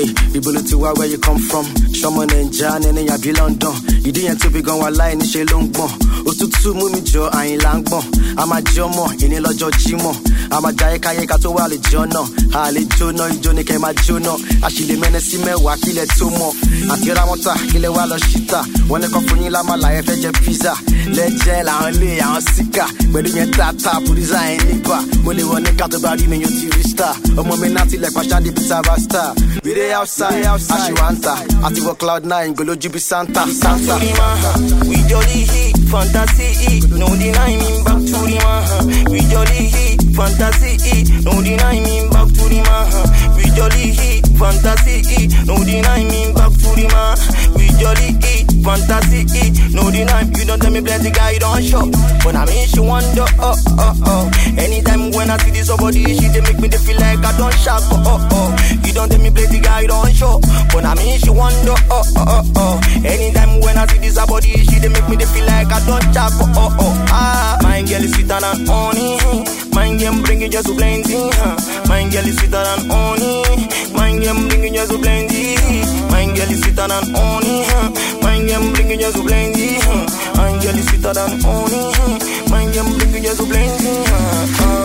Hey, people to where you come from. Shaman and Jan and Yabi London. You didn't to be gone while lying in Shelongbon. Otutu Mumijo, I ain't Langbon. I'm a Jomo, in a Lojo Jimo. I'm a Jaika Kato Wali Jono. Ali Jono, Johnny came at Jono. Actually, Menesime, Wakile Tomo. Antiramota, Kilewalo Shita. When the company Lama Life, Pizza. Legend, only, I'm Sika. When you get that tap, design Nipa. When you want to cut about you, your TV star. A moment, like Pashadi Pizza Star. We dey outside, Ashiwanta. Ativo Cloud9, Golo Jubi Santa. We jolly heat, fantasy, no deny me back to the man. We jolly heat, fantasy, no deny me back to the man. We jolly heat, fantasy, no deny me back to the man. We jolly heat, fantasy, no deny. You don't tell me plenty guy don't show. When I mean she wonder, anytime when I see this somebody, she they make me they feel like I don't shock, You don't tell me plenty guy don't show. When I mean she wonder, anytime when I see this body, she they make me they feel like I don't shock, My girl is sweeter than honey. My girl bring it just to plenty. My girl is sweeter than honey. My girl bring it just to plenty. My girl is sweeter than honey. My girl bring it just to plenty. My girl is sweeter than honey. My girl bring it just to plenty.